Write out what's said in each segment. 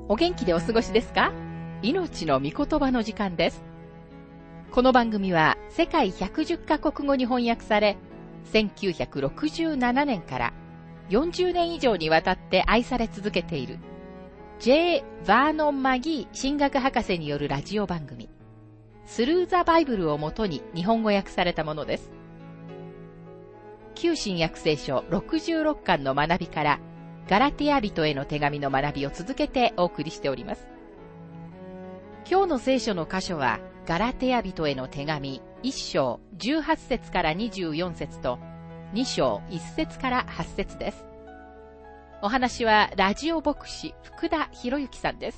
お元気でお過ごしですか？命の御言葉の時間です。この番組は世界110カ国語に翻訳され、1967年から40年以上にわたって愛され続けている J. バーノン・マギー神学博士によるラジオ番組、スルー・ザ・バイブルをもとに日本語訳されたものです。旧新約聖書66巻の学びから、ガラテヤ人への手紙の学びを続けてお送りしております。今日の聖書の箇所は、ガラテヤ人への手紙1章18節から24節と2章1節から8節です。お話はラジオ牧師福田博之さんです。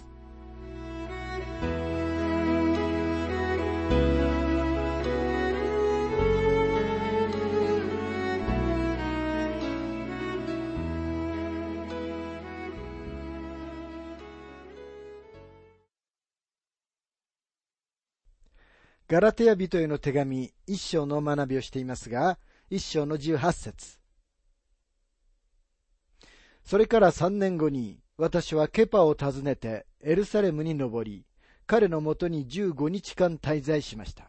ガラテヤ人への手紙一章の学びをしていますが、一章の18節。それから3年後に、私はケパを訪ねてエルサレムに登り、彼のもとに15日間滞在しました。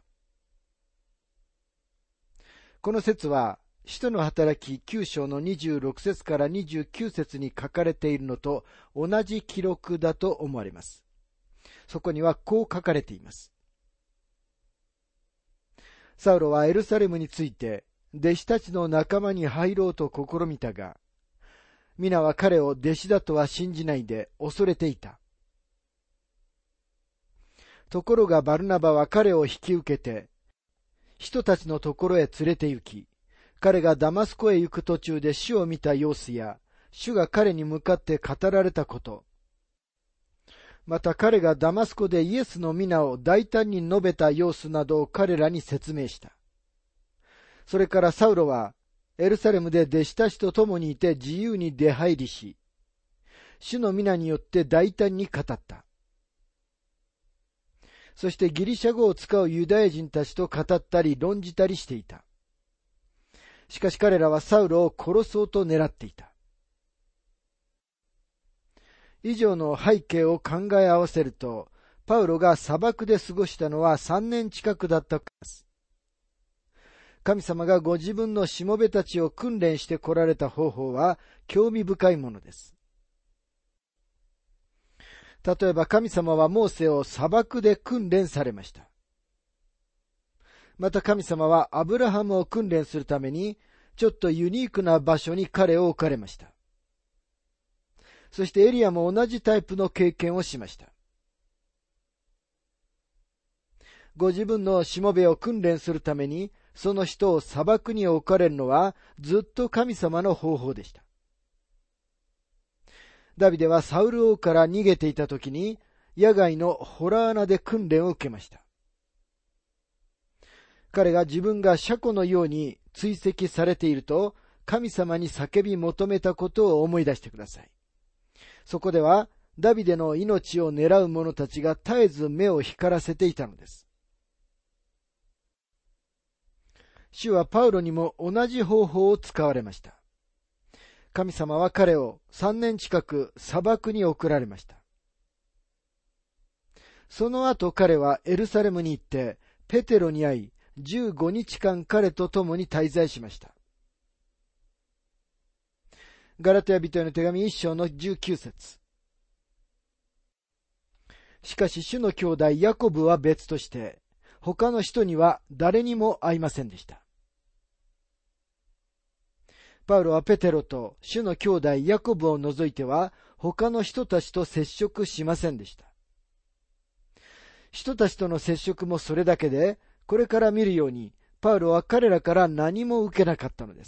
この説は、使徒の働き9章の26節から29節に書かれているのと同じ記録だと思われます。そこにはこう書かれています。サウロはエルサレムについて弟子たちの仲間に入ろうと試みたが、皆は彼を弟子だとは信じないで恐れていた。ところがバルナバは彼を引き受けて、人たちのところへ連れて行き、彼がダマスコへ行く途中で主を見た様子や、主が彼に向かって語られたこと、また彼がダマスコでイエスの皆を大胆に述べた様子などを彼らに説明した。それからサウロはエルサレムで弟子たちと共にいて自由に出入りし、主の皆によって大胆に語った。そしてギリシャ語を使うユダヤ人たちと語ったり論じたりしていた。しかし彼らはサウロを殺そうと狙っていた。以上の背景を考え合わせると、パウロが砂漠で過ごしたのは3年近くだったからです。神様がご自分のしもべたちを訓練して来られた方法は興味深いものです。例えば神様はモーセを砂漠で訓練されました。また神様はアブラハムを訓練するためにちょっとユニークな場所に彼を置かれました。そしてエリアも同じタイプの経験をしました。ご自分のしもべを訓練するために、その人を砂漠に置かれるのはずっと神様の方法でした。ダビデはサウル王から逃げていた時に、野外の洞穴で訓練を受けました。彼が自分が車庫のように追跡されていると、神様に叫び求めたことを思い出してください。そこでは、ダビデの命を狙う者たちが絶えず目を光らせていたのです。主はパウロにも同じ方法を使われました。神様は彼を3年近く砂漠に送られました。その後彼はエルサレムに行って、ペテロに会い、15日間彼と共に滞在しました。ガラテヤ人への手紙1章の19節。しかし主の兄弟ヤコブは別として、他の人には誰にも会いませんでした。パウロはペテロと主の兄弟ヤコブを除いては、他の人たちと接触しませんでした。人たちとの接触もそれだけで、これから見るように、パウロは彼らから何も受けなかったのです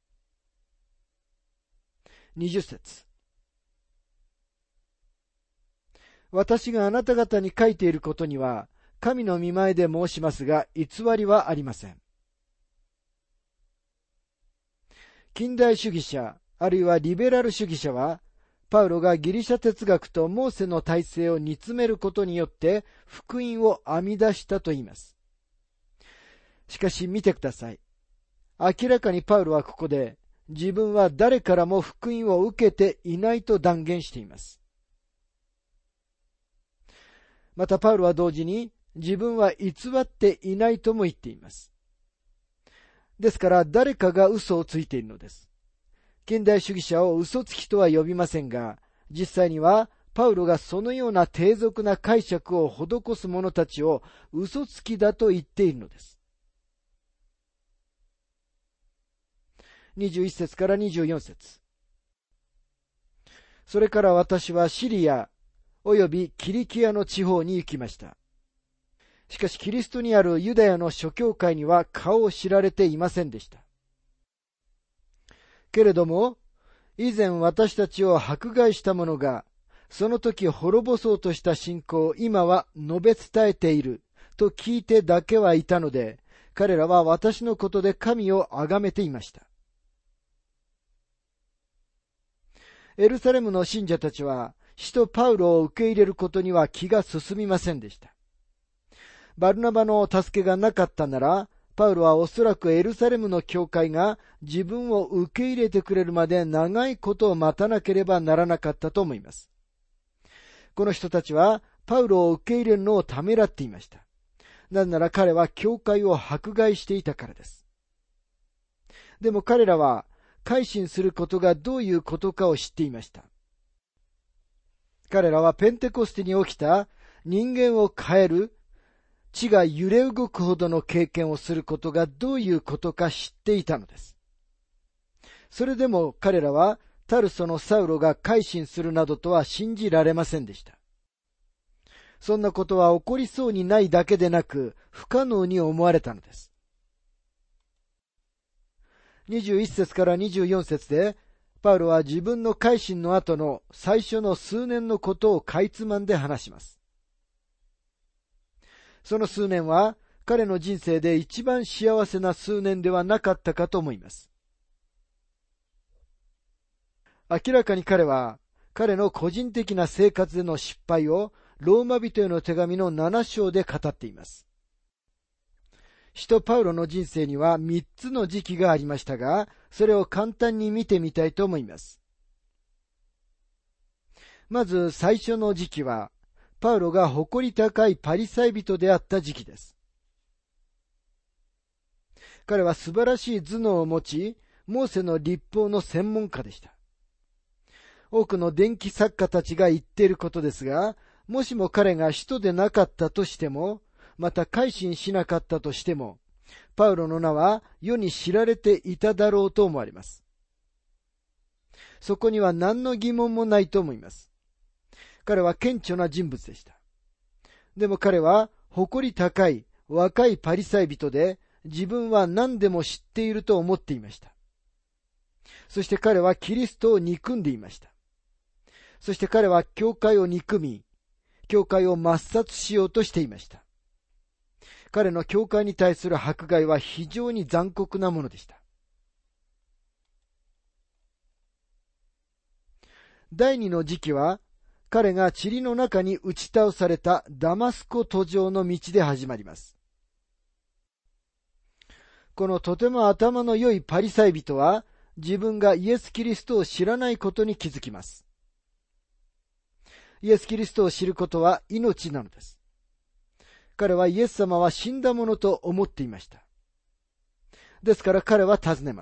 。20節。私があなた方に書いていることには、神の御前で申しますが、偽りはありません。近代主義者、あるいはリベラル主義者は、パウロがギリシャ哲学とモーセの体制を煮詰めることによって、福音を編み出したと言います。しかし見てください。明らかにパウロはここで、自分は誰からも福音を受けていないと断言しています。 またパウロは同時に自分は偽っていないとも言っています。ですから誰かが嘘をついているのです。近代主義者を嘘つきとは呼びませんが、実際にはパウロがそのような低俗な解釈を施す者たちを嘘つきだと言っているのです。21節から24節。それから私はシリアおよびキリキアの地方に行きました。しかしキリストにあるユダヤの諸教会には顔を知られていませんでした。けれども、以前私たちを迫害した者が、その時滅ぼそうとした信仰を今は述べ伝えていると聞いてだけはいたので、彼らは私のことで神を崇めていました。エルサレムの信者たちは、使徒パウロを受け入れることには気が進みませんでした。バルナバの助けがなかったなら、パウロはおそらくエルサレムの教会が自分を受け入れてくれるまで長いことを待たなければならなかったと思います。この人たちはパウロを受け入れるのをためらっていました。なぜなら彼は教会を迫害していたからです。でも彼らは改心することがどういうことかを知っていました。彼らはペンテコステに起きた人間を変える地が揺れ動くほどの経験をすることがどういうことか知っていたのです。それでも彼らはタルソのサウロが改心するなどとは信じられませんでした。そんなことは起こりそうにないだけでなく不可能に思われたのです。21節から24節でパウロは自分の改心の後の最初の数年のことをかいつまんで話します。その数年は彼の人生で一番幸せな数年ではなかったかと思います。明らかに彼は彼の個人的な生活での失敗をローマ人への手紙の7章で語っています。使徒パウロの人生には3つの時期がありましたが、それを簡単に見てみたいと思います。まず最初の時期は、パウロが誇り高いパリサイ人であった時期です。彼は素晴らしい頭脳を持ち、モーセの律法の専門家でした。多くの伝記作家たちが言っていることですが、もしも彼が使徒でなかったとしても、また改心しなかったとしても、パウロの名は世に知られていただろうと思われます。そこには何の疑問もないと思います。彼は顕著な人物でした。でも彼は誇り高い若いパリサイ人で、自分は何でも知っていると思っていました。そして彼はキリストを憎んでいました。そして彼は教会を憎み、教会を抹殺しようとしていました。彼の教会に対する迫害は非常に残酷なものでした。第二の時期は、彼が塵の中に打ち倒されたダマスコ途上の道で始まります。このとても頭の良いパリサイ人は、自分がイエス・キリストを知らないことに気づきます。イエス・キリストを知ることは命なのです。彼はイエス様は死んだものと思っていました。ですから彼は尋ねます。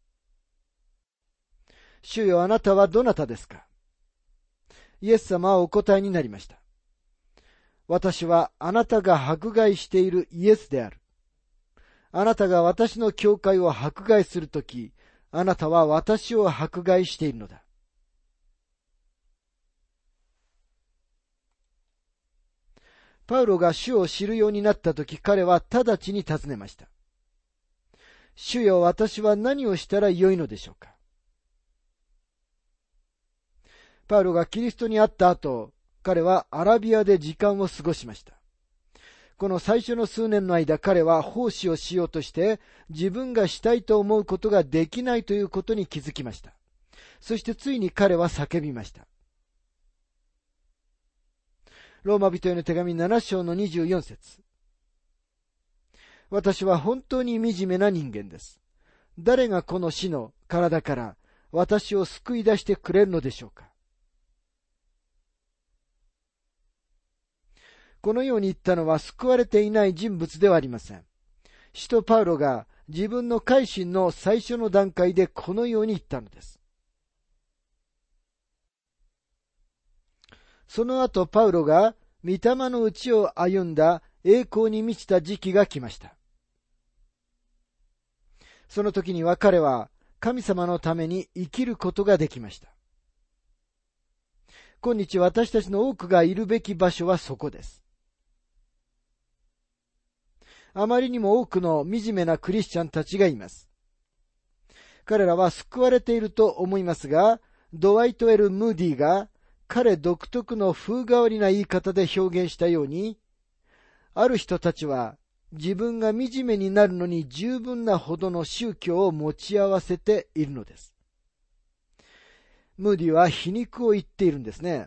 主よ、あなたはどなたですか？イエス様はお答えになりました。私はあなたが迫害しているイエスである。あなたが私の教会を迫害するとき、あなたは私を迫害しているのだ。パウロが主を知るようになったとき、彼は直ちに尋ねました。主よ、私は何をしたらよいのでしょうか？パウロがキリストに会った後、彼はアラビアで時間を過ごしました。この最初の数年の間、彼は奉仕をしようとして、自分がしたいと思うことができないということに気づきました。そしてついに彼は叫びました。ローマ人への手紙7章の24節。私は本当に惨めな人間です。誰がこの死の体から私を救い出してくれるのでしょうか？ このように言ったのは救われていない人物ではありません。使徒パウロが自分の改心の最初の段階でこのように言ったのです。その後パウロが御霊のうちを歩んだ栄光に満ちた時期が来ました。その時には彼は神様のために生きることができました。今日私たちの多くがいるべき場所はそこです。あまりにも多くの惨めなクリスチャンたちがいます。彼らは救われていると思いますが、ドワイト・エル・ムーディが彼独特の風変わりな言い方で表現したように、ある人たちは自分が惨めになるのに十分なほどの宗教を持ち合わせているのです。ムーディは皮肉を言っているんですね。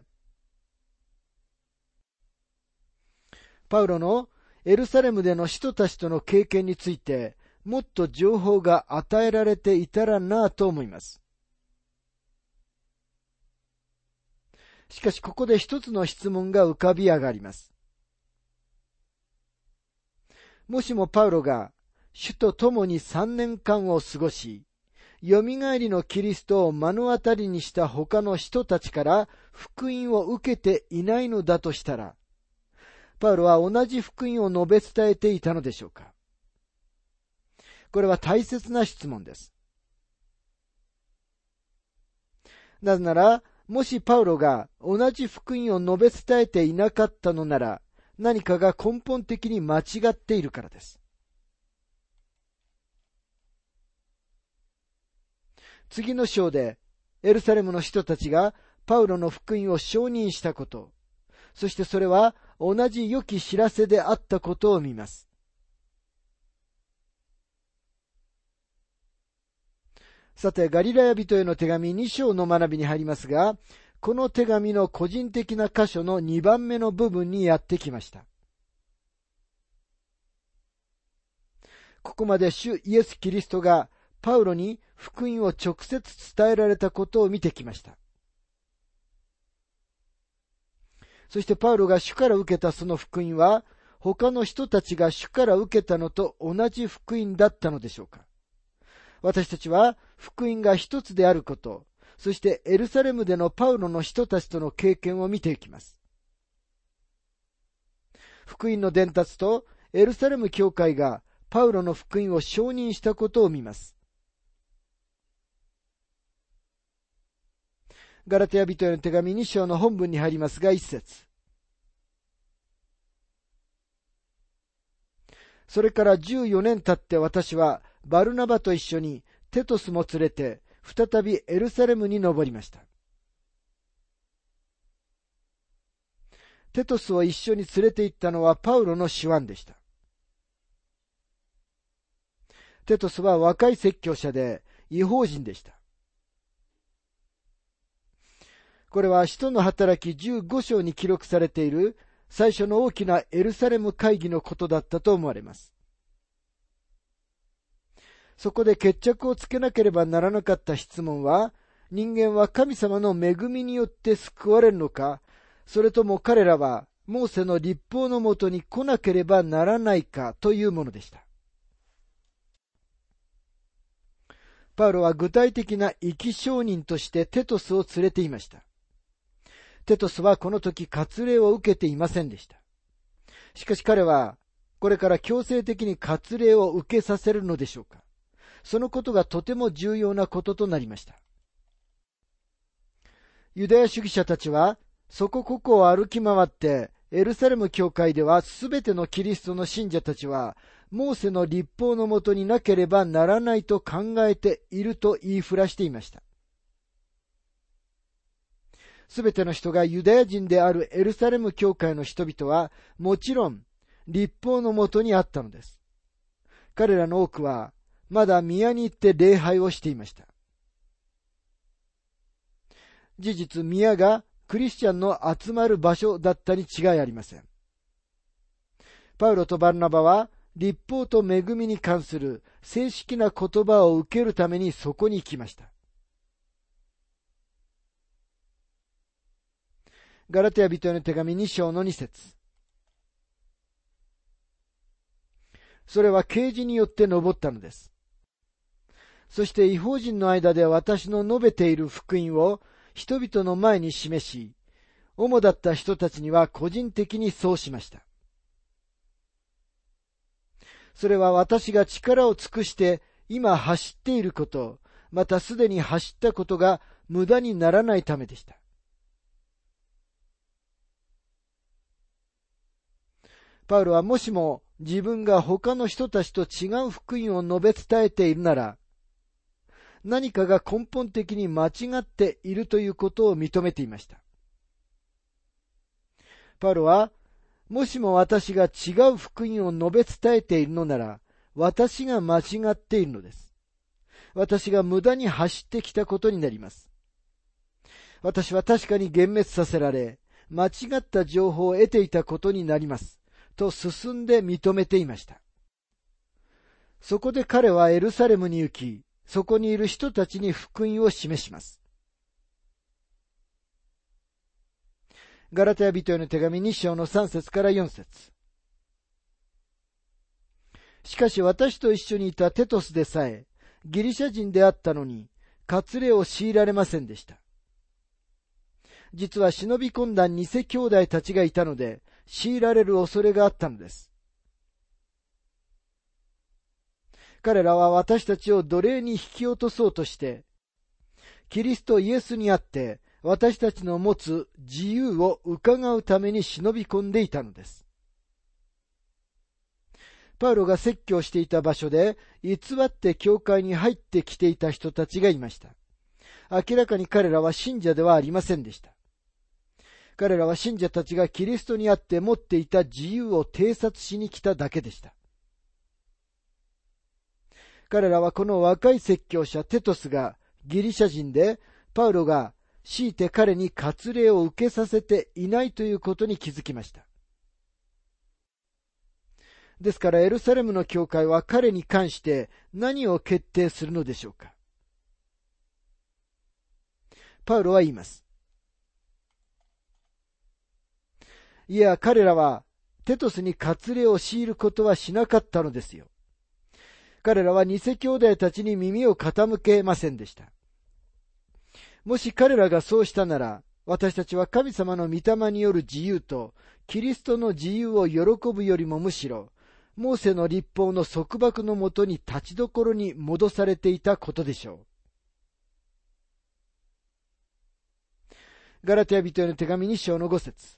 パウロのエルサレムでの使徒たちとの経験についてもっと情報が与えられていたらなぁと思います。しかしここで一つの質問が浮かび上がります。もしもパウロが主と共に3年間を過ごし、よみがえりのキリストを目の当たりにした他の人たちから福音を受けていないのだとしたら、パウロは同じ福音を述べ伝えていたのでしょうか。これは大切な質問です。なぜなら、もしパウロが同じ福音を述べ伝えていなかったのなら、何かが根本的に間違っているからです。次の章でエルサレムの人たちがパウロの福音を承認したこと、そしてそれは同じ良き知らせであったことを見ます。さて、ガリラヤ人への手紙2章の学びに入りますが、この手紙の個人的な箇所の2番目の部分にやってきました。ここまで主イエス・キリストがパウロに福音を直接伝えられたことを見てきました。そしてパウロが主から受けたその福音は、他の人たちが主から受けたのと同じ福音だったのでしょうか。私たちは福音が一つであること、そしてエルサレムでのパウロの人たちとの経験を見ていきます。福音の伝達とエルサレム教会がパウロの福音を承認したことを見ます。ガラテヤ人への手紙2章の本文に入りますが、1節。それから14年経って私はバルナバと一緒にテトスも連れて再びエルサレムに登りました。テトスを一緒に連れて行ったのはパウロの手腕でした。テトスは若い説教者で異邦人でした。これは使徒の働き15章に記録されている最初の大きなエルサレム会議のことだったと思われます。そこで決着をつけなければならなかった質問は、人間は神様の恵みによって救われるのか、それとも彼らはモーセの律法のもとに来なければならないかというものでした。パウロは具体的な生き証人としてテトスを連れていました。テトスはこの時割礼を受けていませんでした。しかし彼はこれから強制的に割礼を受けさせるのでしょうか。そのことがとても重要なこととなりました。ユダヤ主義者たちはそこここを歩き回ってエルサレム教会ではすべてのキリストの信者たちはモーセの律法のもとになければならないと考えていると言いふらしていました。すべての人がユダヤ人であるエルサレム教会の人々はもちろん律法のもとにあったのです。彼らの多くはまだ宮に行って礼拝をしていました。事実、宮がクリスチャンの集まる場所だったに違いありません。パウロとバルナバは律法と恵みに関する正式な言葉を受けるためにそこに行きました。ガラテヤ人への手紙2章の2節。 それは啓示によって昇ったのです。そして異邦人の間で私の述べている福音を人々の前に示し、主だった人たちには個人的にそうしました。それは私が力を尽くして今走っていること、またすでに走ったことが無駄にならないためでした。パウロはもしも自分が他の人たちと違う福音を述べ伝えているなら、何かが根本的に間違っているということを認めていました。パウロは、もしも私が違う福音を述べ伝えているのなら、私が間違っているのです。私が無駄に走ってきたことになります。私は確かに幻滅させられ、間違った情報を得ていたことになります。と進んで認めていました。そこで彼はエルサレムに行き、そこにいる人たちに福音を示します。ガラテヤ人への手紙2章の3節から4節。しかし私と一緒にいたテトスでさえ、ギリシャ人であったのに、割礼を強いられませんでした。実は忍び込んだ偽兄弟たちがいたので、強いられる恐れがあったのです。彼らは私たちを奴隷に引き落とそうとして、キリストイエスにあって私たちの持つ自由を伺うために忍び込んでいたのです。パウロが説教していた場所で偽って教会に入ってきていた人たちがいました。明らかに彼らは信者ではありませんでした。彼らは信者たちがキリストにあって持っていた自由を偵察しに来ただけでした。彼らはこの若い説教者テトスがギリシャ人で、パウロが強いて彼に割礼を受けさせていないということに気づきました。ですからエルサレムの教会は彼に関して何を決定するのでしょうか。パウロは言います。いや、彼らはテトスに割礼を強いることはしなかったのですよ。彼らは偽兄弟たちに耳を傾けませんでした。もし彼らがそうしたなら、私たちは神様の御霊による自由とキリストの自由を喜ぶよりもむしろ、モーセの律法の束縛のもとに立ちどころに戻されていたことでしょう。ガラテヤ人への手紙2章の5節。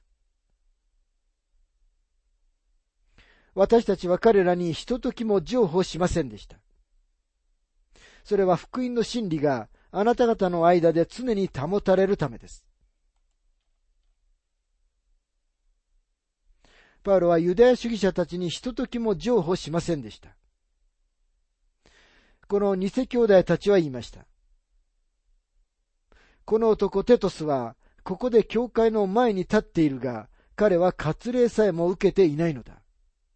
私たちは彼らにひとときも譲歩しませんでした。それは福音の真理があなた方の間で常に保たれるためです。パウロはユダヤ主義者たちにひとときも譲歩しませんでした。この偽兄弟たちは言いました。この男テトスはここで教会の前に立っているが、彼は割礼さえも受けていないのだ。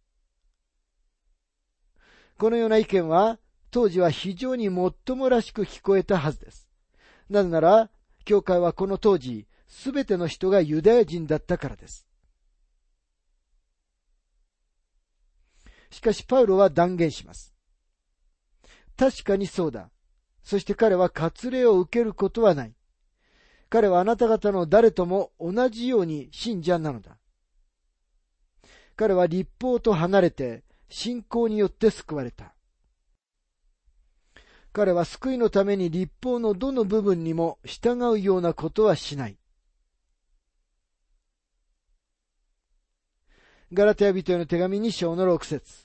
このような意見は当時は非常にもっともらしく聞こえたはずです。なぜなら、教会はこの当時、すべての人がユダヤ人だったからです。しかしパウロは断言します。確かにそうだ。そして彼は割礼を受けることはない。彼はあなた方の誰とも同じように信者なのだ。彼は律法と離れて信仰によって救われた。彼は救いのために律法のどの部分にも従うようなことはしない。ガラテヤ人への手紙2章の6節。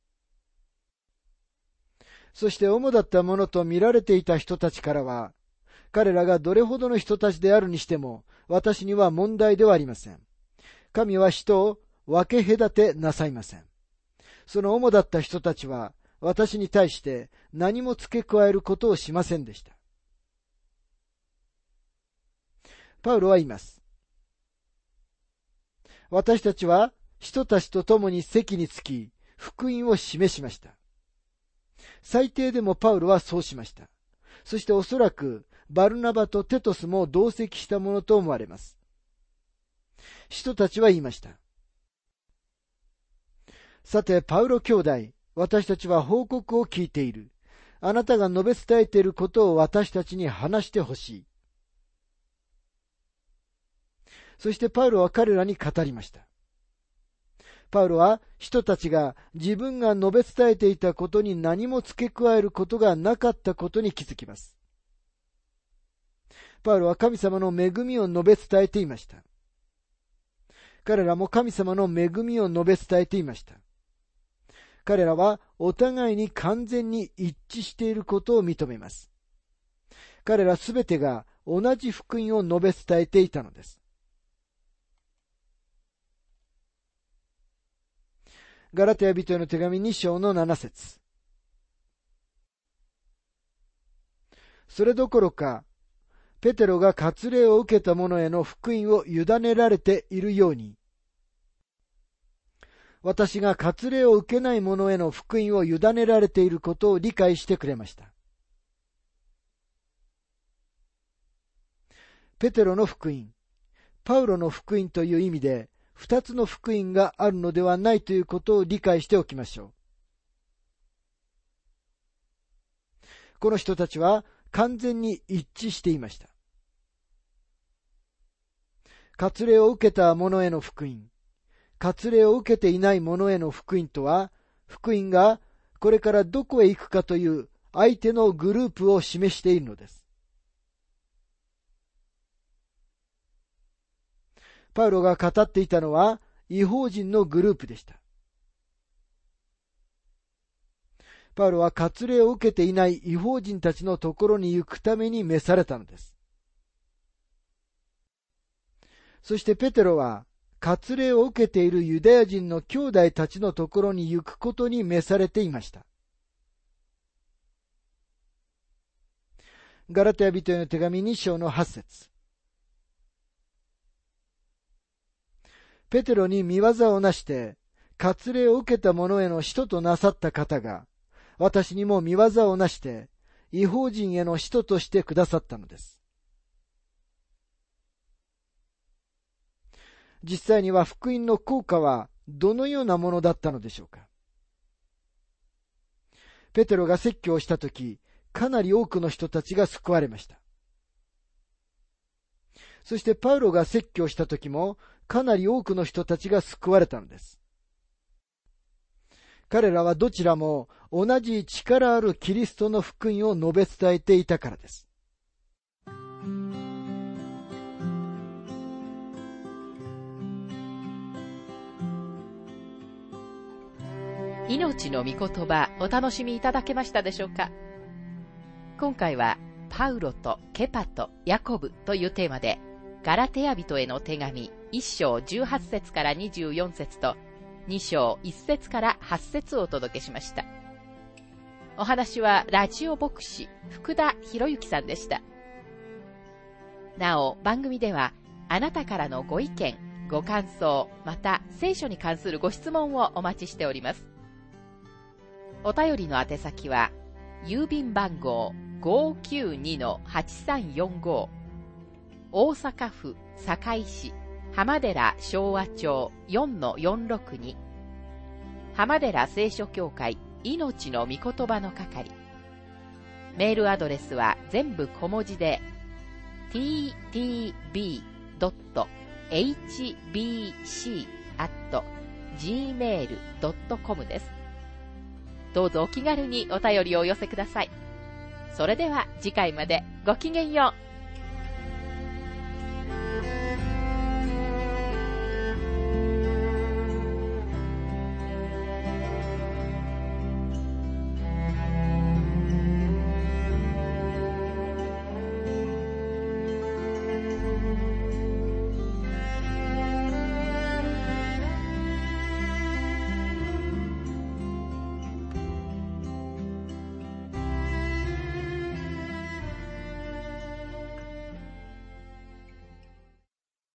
そして主だったものと見られていた人たちからは、彼らがどれほどの人たちであるにしても、私には問題ではありません。神は人を分け隔てなさいません。その主だった人たちは、私に対して何も付け加えることをしませんでした。パウロは言います。私たちは人たちと共に席につき、福音を示しました。最低でもパウロはそうしました。そしておそらくバルナバとテトスも同席したものと思われます。人たちは言いました。さて、パウロ兄弟、 私たちは報告を聞いている。あなたが述べ伝えていることを私たちに話してほしい。そしてパウロは彼らに語りました。パウロは人たちが自分が述べ伝えていたことに何も付け加えることがなかったことに気づきます。パウロは神様の恵みを述べ伝えていました。彼らも神様の恵みを述べ伝えていました。彼らはお互いに完全に一致していることを認めます。彼らすべてが同じ福音を述べ伝えていたのです。ガラテヤ人への手紙2章の7節。それどころか、ペテロが割礼を受けた者への福音を委ねられているように、私が割礼を受けない者への福音を委ねられていることを理解してくれました。ペテロの福音、パウロの福音という意味で、二つの福音があるのではないということを理解しておきましょう。この人たちは完全に一致していました。割礼を受けた者への福音、割礼を受けていない者への福音とは、福音がこれからどこへ行くかという相手のグループを示しているのです。パウロが語っていたのは異邦人のグループでした。パウロは割礼を受けていない異邦人たちのところに行くために召されたのです。そしてペテロは割礼を受けているユダヤ人の兄弟たちのところに行くことに召されていました。ガラテヤ人への手紙2章の8節。ペテロに見業をなして、割礼を受けた者への使徒となさった方が、私にも見業をなして、異邦人への使徒としてくださったのです。実際には福音の効果はどのようなものだったのでしょうか。ペテロが説教をしたとき、かなり多くの人たちが救われました。そしてパウロが説教したときも、かなり多くの人たちが救われたのです。彼らはどちらも同じ力あるキリストの福音を述べ伝えていたからです。 命の御言葉、お楽しみいただけましたでしょうか。今回はパウロとケパとヤコブというテーマで、ガラテヤ人への手紙1章18節から24節と2章1節から8節をお届けしました。お話はラジオ牧師福田博之さんでした。なお番組ではあなたからのご意見、ご感想、また聖書に関するご質問をお待ちしております。お便りの宛先は郵便番号 592-8345 大阪府堺市浜寺昭和町 4-462 浜寺聖書協会命の御言葉の係。メールアドレスは全部小文字で ttb.hbc@gmail.com です。どうぞお気軽にお便りをお寄せください。それでは次回までごきげんよう。